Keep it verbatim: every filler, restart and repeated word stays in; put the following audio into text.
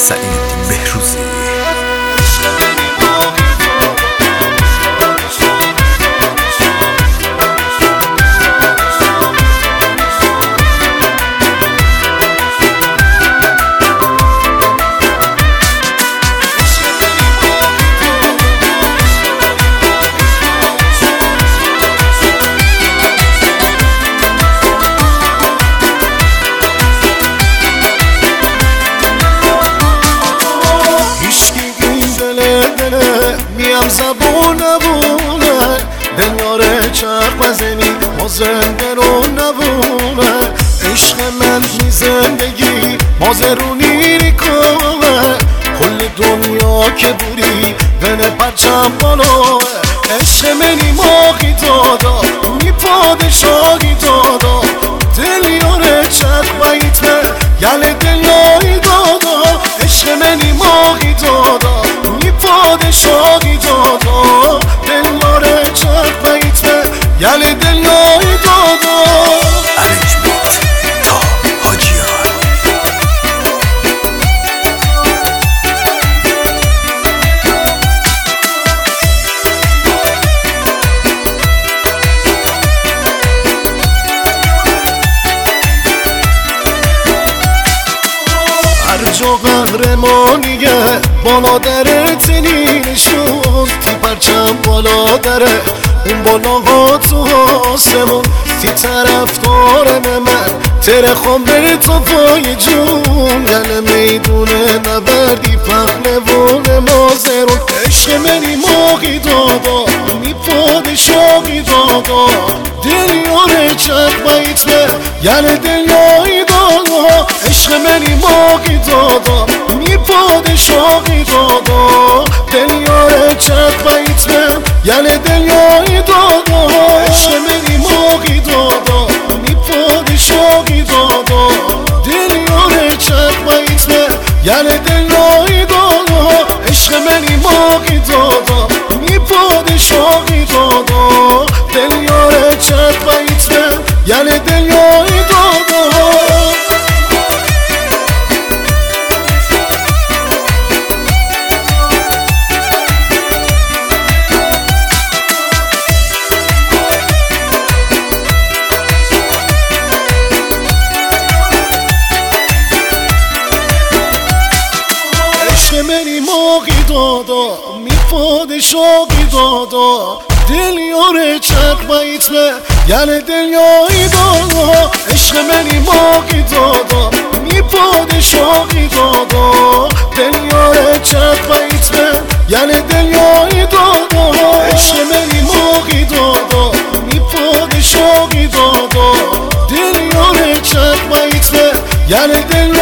سعید بهروزی. میم زبون نبونه دلاره چرخ بزنی ما زنده رو نبونه عشق من می زندگی ما زرونی ریکوه کل دنیا که بوری بنه پرچم بالوه عشق منی ماغی دادا می پادشاهی دادا دلیاره چرخ بایتمه یل دلایی دادا عشق منی ماغی دادا می پادشاهی دادا دلاره چرخ بایتمه یل دلایی دادا ارنجمنت تا حاجیان. هر جا قهرمانیه بالا دره تنینشون تی پرچم بالا دره اون بالاها تو آسمون تی طرفدارم من تره خوام بره تو پای جون گل میدونه نبردی پهلوان مازرون عشق منی ماغی دادا می پادشاهی دادا دلیاره چرخ بایتمه یل دلیایی دادا عشق منی ماغی دادا می پادشاهی دادا دلیاره چرخ بایتمه یل دلیایی دادا عشق منی ماغی دادا می پادشاهی دادا دلیاره چرخ بایتمه یل دلیایی دادا عشق منی ماغی دادا می پادشاهی دادا دلیاره چرخ بایتمه یل دلیایی دادا منی ماغی دادا می پادشاهی دادا دلیاره چرخ بایتمه یل دلیایی دادا عشق منی ماغی دادا می پادشاهی دادا دلیاره چرخ بایتمه یل دلیایی دادا عشق منی ماغی دادا می پادشاهی دادا دلیاره چرخ بایتمه یل دلیایی